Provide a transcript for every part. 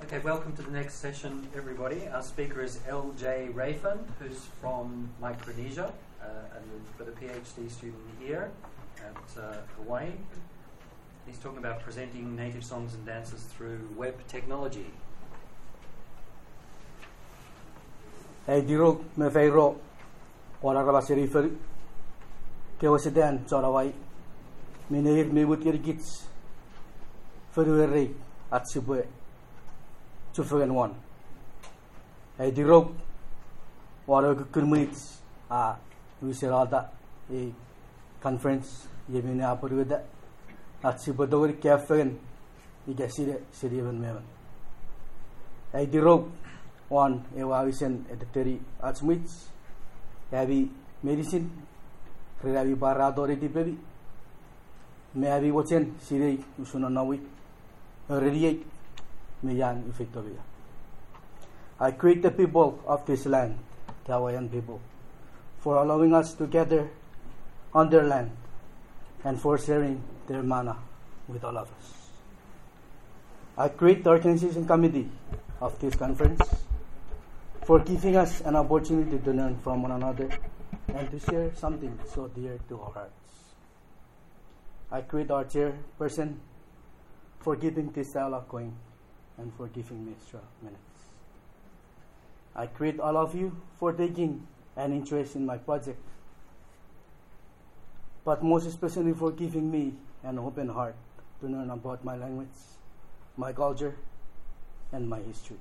Okay, welcome to the next session, everybody. Our speaker is L.J. Rafan, who's from Micronesia, and for the PhD student here at Hawaii. He's talking about presenting native songs and dances through web technology. Hey, Diro, me feiro, ora raba serifer, ke wasidan sorawai, minehir me would get gits, February at Sibwe, 2001. Hey, Diro, ora kurmits, we said all that, a conference, Yemina Apuruda, at Sibodori Cafe, you get city of Melbourne. Hey, Diro. One, evaluation editary at Smiths, heavy medicine, heavy barradority baby, may have watching Siri, Usunawi, radiate, Mayan Victoria. I create the people of this land, the Hawaiian people, for allowing us to gather on their land and for sharing their mana with all of us. I create the organization committee of this conference for giving us an opportunity to learn from one another and to share something so dear to our hearts. I create our chairperson for keeping this dialogue going and for giving me extra minutes. I create all of you for taking an interest in my project, but most especially for giving me an open heart to learn about my language, my culture, and my history.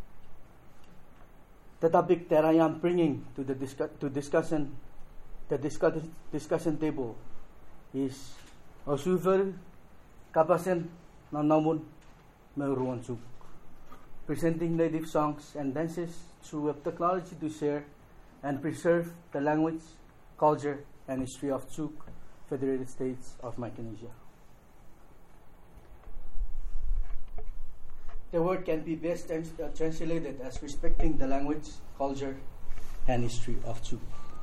The topic that I am bringing to the discussion table is Osuver Kapasen Nanamun Meuruansuk, presenting native songs and dances through web technology to share and preserve the language, culture, and history of Tsuk, Federated States of Micronesia. The word can be best translated as respecting the language, culture, and history of Tsuk.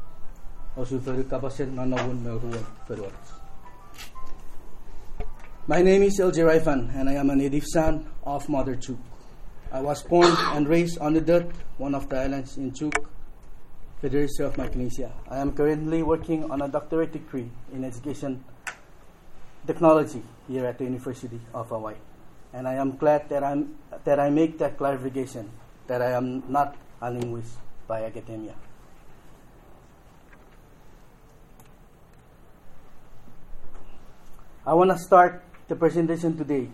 My name is L.J. Rafan, and I am a native son of Mother Tsuk. I was born and raised on the dirt, one of the islands in Tsuk, Federated State of Micronesia. I am currently working on a doctorate degree in education technology here at the University of Hawaii. And I am glad that I make that clarification, that I am not a linguist by academia. I want to start the presentation today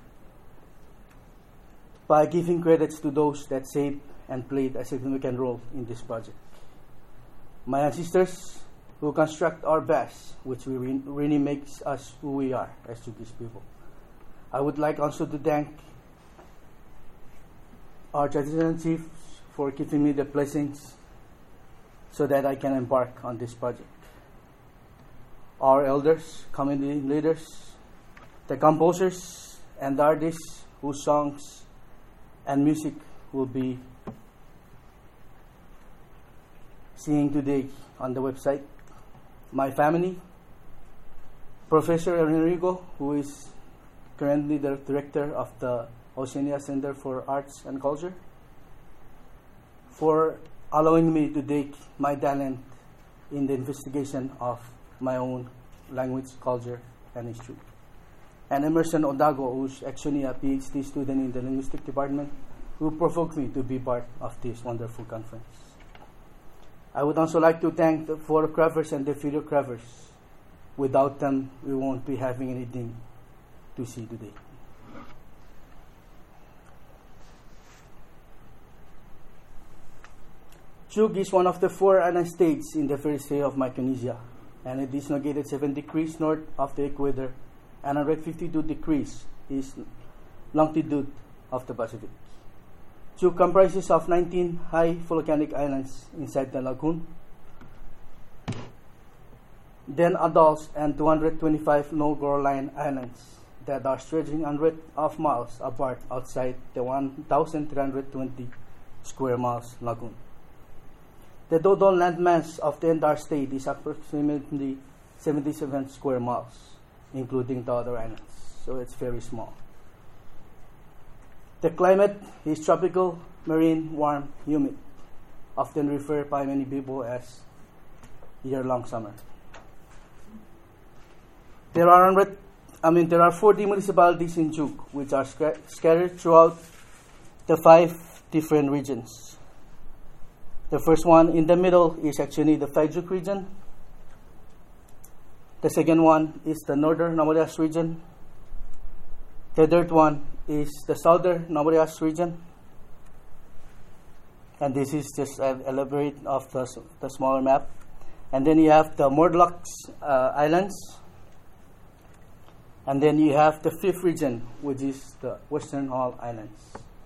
by giving credits to those that shaped and played a significant role in this project. My ancestors who construct our best, which really makes us who we are as Tsukis people. I would like also to thank our traditional chiefs for giving me the blessings so that I can embark on this project. Our elders, community leaders, the composers and the artists whose songs and music will be seeing today on the website. My family, Professor Enrico, who is currently the director of the Oceania Center for Arts and Culture, for allowing me to take my talent in the investigation of my own language, culture, and history. And Emerson Odago, who's actually a PhD student in the linguistic department, who provoked me to be part of this wonderful conference. I would also like to thank the photographers and the videographers. Without them, we won't be having anything to see today. Tsuk is one of the 4 island states in the first state of Micronesia, and it is located 7 degrees north of the equator and 152 degrees is longitude of the Pacific. Tsuk comprises of 19 high volcanic islands inside the lagoon, then atolls and 225 low-shoreline islands that are stretching hundreds of miles apart outside the 1,320 square miles lagoon. The total landmass of the entire state is approximately 77 square miles, including the other islands, so it's very small. The climate is tropical, marine, warm, humid, often referred by many people as year-long summer. There are 40 municipalities in Chuuk, which are scattered throughout the 5 different regions. The first one in the middle is actually the Faijuk region. The second one is the northern Namorias region. The third one is the southern Namorias region. And this is just an elaborate of the smaller map. And then you have the Murlocs Islands. And then you have the 5th region, which is the Western Hall Islands.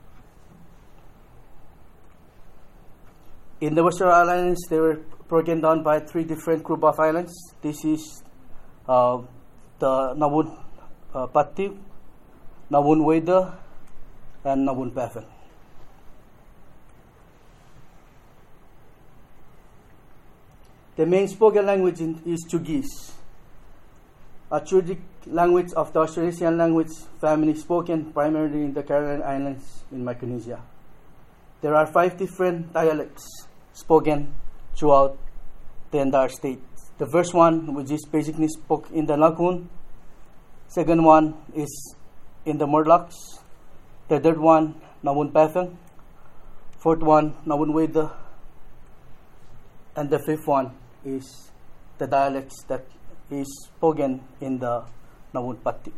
In the Western Islands, they were broken down by 3 different group of islands. This is the Nabun Pati, Nabun Weda, and Nabun Pafan. The main spoken language is Chugis, a Chugic language of the Austronesian language family spoken primarily in the Caroline Islands in Micronesia. There are 5 different dialects spoken throughout the entire state. The first one, which is basically spoken in the Lagoon. Second one is in the Murlocs. The third one, Nabun Pafang. Fourth one, Nabun Weda. And the 5th one is the dialects that is spoken in the Nabun Pati.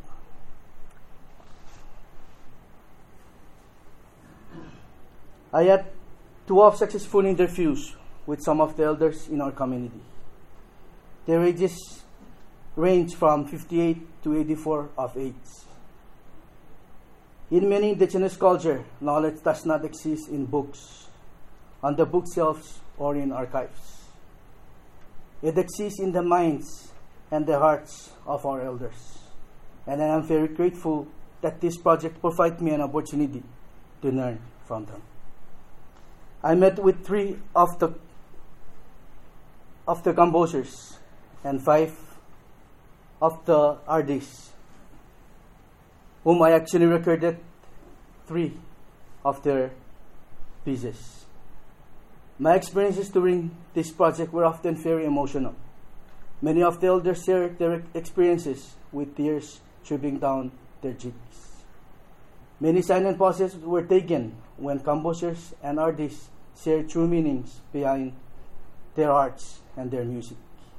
I had 12 successful interviews with some of the elders in our community. Their ages range from 58 to 84 of age. In many indigenous culture, knowledge does not exist in books, on the bookshelves, or in archives. It exists in the minds and the hearts of our elders. And I am very grateful that this project provides me an opportunity to learn from them. I met with 3 of the composers and 5 of the artists, whom I actually recorded 3 of their pieces. My experiences during this project were often very emotional. Many of the elders shared their experiences with tears dripping down their cheeks. Many silent pauses were taken when composers and artists shared true meanings behind their arts and their music.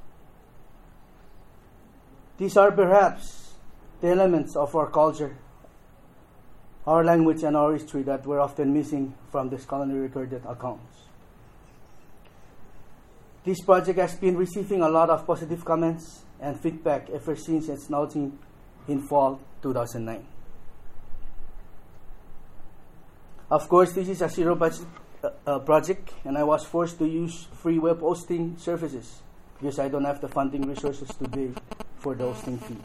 These are perhaps the elements of our culture, our language, and our history that were often missing from the scholarly recorded accounts. This project has been receiving a lot of positive comments and feedback ever since its launching in fall 2009. Of course, this is a zero budget project, and I was forced to use free web hosting services because I don't have the funding resources to pay for the hosting fee.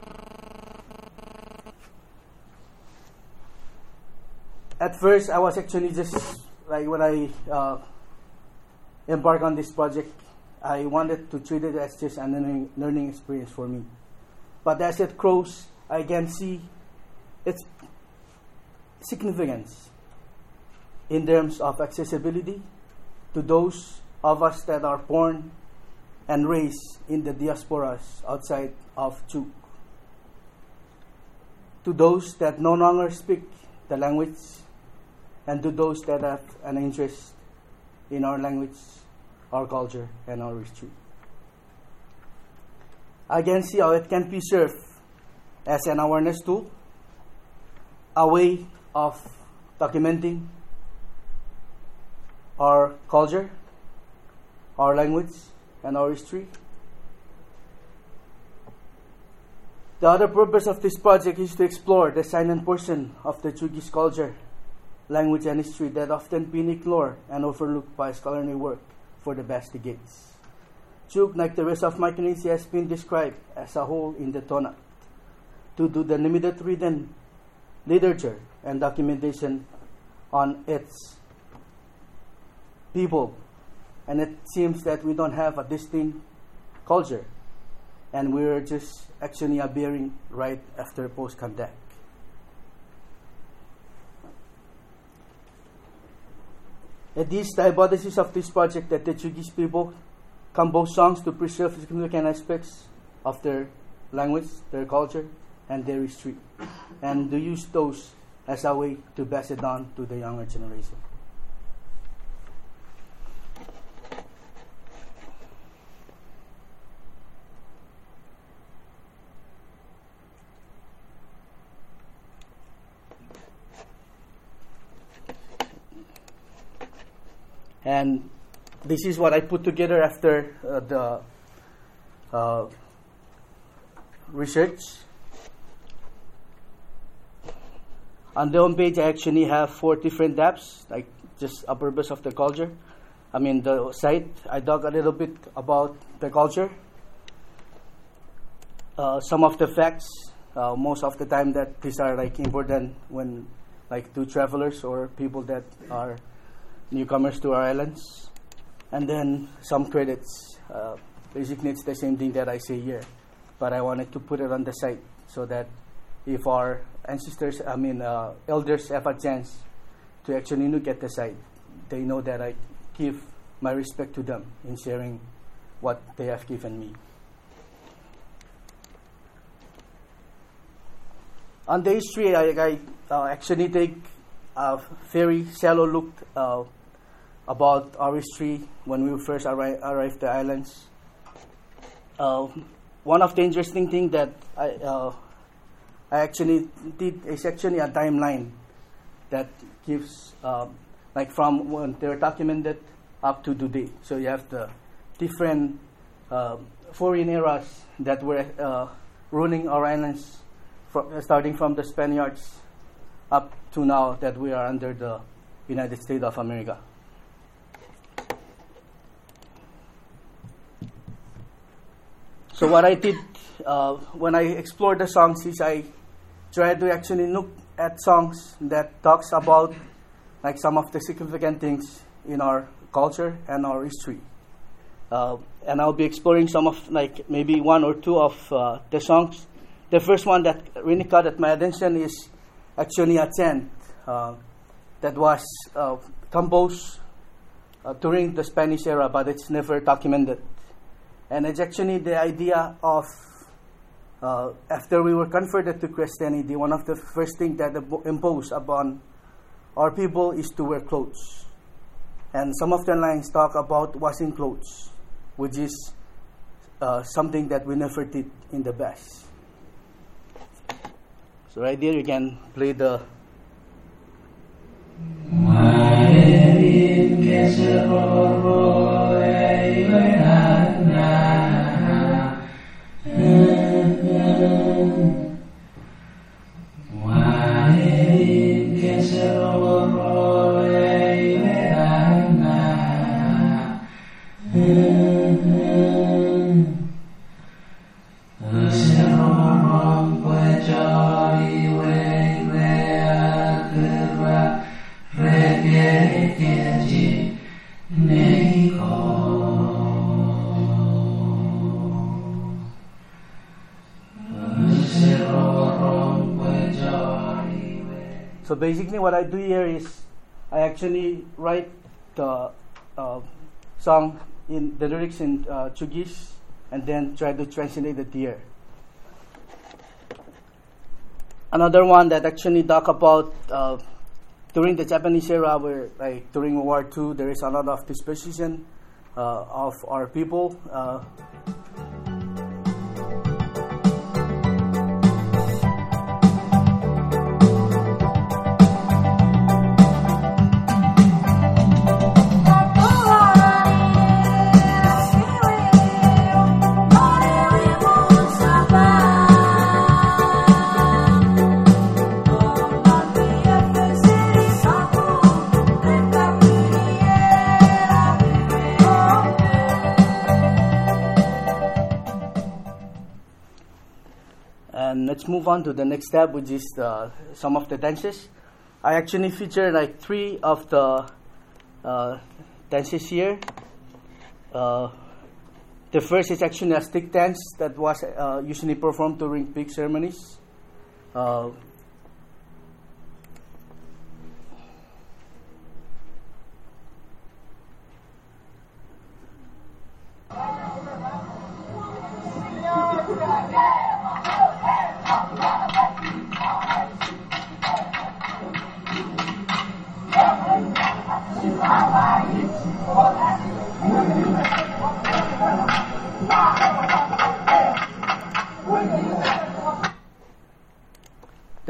At first, I was actually just like when I embarked on this project, I wanted to treat it as just a learning experience for me. But as it grows, I can see its significance in terms of accessibility to those of us that are born and raised in the diasporas outside of Chuuk, to those that no longer speak the language, and to those that have an interest in our language, our culture, and our history. I can see how it can be served as an awareness tool, a way of documenting our culture, our language, and our history. The other purpose of this project is to explore the silent portion of the Chuukese culture, language, and history that often been ignored and overlooked by scholarly work for the past decades. Chuuk, like the rest of Micronesia, has been described as a whole in the Tonat due to the limited written literature and documentation on its people, and it seems that we don't have a distinct culture, and we're just actually appearing right after post-contact. It is the hypothesis of this project that the Chugis people compose songs to preserve significant aspects of their language, their culture, and their history, and to use those as a way to pass it on to the younger generation. And this is what I put together after the research. On the home page, I actually have 4 different tabs, like just a purpose of the culture. I mean, the site, I dug a little bit about the culture. Some of the facts, most of the time that these are like important when like to travelers or people that are newcomers to our islands. And then some credits. Basically, it's the same thing that I say here, but I wanted to put it on the site so that if our ancestors, elders have a chance to actually look at the site, they know that I give my respect to them in sharing what they have given me. On the history, I actually take a very shallow look about our history when we first arrived the islands. One of the interesting things that I actually did is actually a timeline that gives like from when they were documented up to today. So you have the different foreign eras that were ruling our islands, starting from the Spaniards up to now that we are under the United States of America. So what I did when I explored the songs is I tried to actually look at songs that talks about like some of the significant things in our culture and our history. And I'll be exploring some of like maybe 1 or 2 of the songs. The first one that really caught at my attention is actually a chant that was composed during the Spanish era, but it's never documented. And it's actually the idea of after we were converted to Christianity, one of the first things that imposed upon our people is to wear clothes. And some of the lines talk about washing clothes, which is something that we never did in the past. So right there you can play the So basically what I do here is I actually write the song in the lyrics in Chugis and then try to translate it here. Another one that actually talk about during the Japanese era, where like during World War II, there is a lot of disposition of our people. And let's move on to the next tab, which is some of the dances. I actually feature like 3 of the dances here. The first is actually a stick dance that was usually performed during big ceremonies.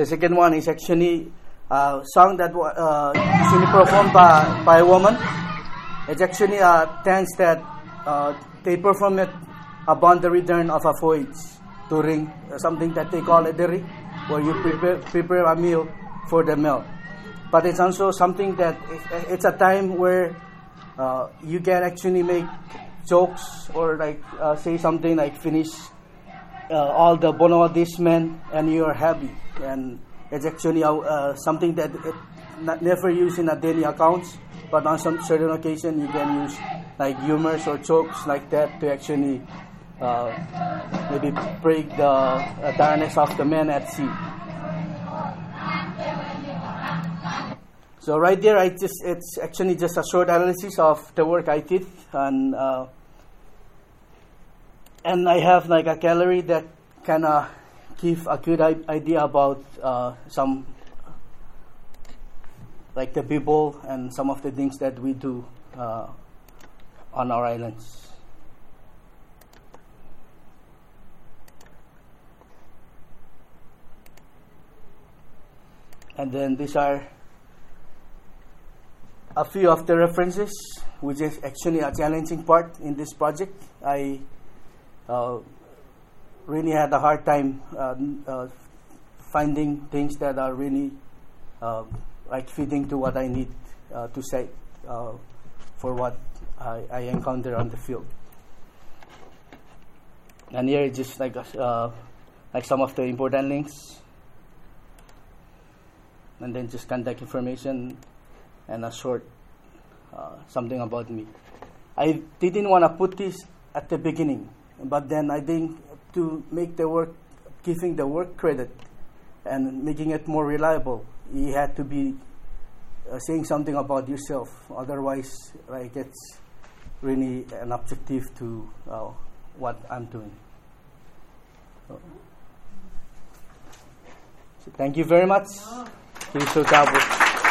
The second one is actually a song that usually performed by a woman. It's actually a dance that they perform it upon the return of a voyage during something that they call a diri, where you prepare a meal for the meal. But it's also something that it's a time where you can actually make jokes or say something like finish all the bono this man and you are happy. And it's actually something that it never used in a daily accounts, but on some certain occasion you can use like humors or jokes like that to actually maybe break the tiredness of the man at sea. So right there, it's actually just a short analysis of the work I did, and I have like a gallery that kind of give a good idea about some like the people and some of the things that we do on our islands. And then these are a few of the references, which is actually a challenging part in this project. I really had a hard time finding things that are really like fitting to what I need to say for what I encounter on the field. And here is just like some of the important links, and then just contact information and a short something about me. I didn't want to put this at the beginning, but then I think to make the work, giving the work credit and making it more reliable, you had to be saying something about yourself. Otherwise, like it's really an objective to what I'm doing. So thank you very much. Please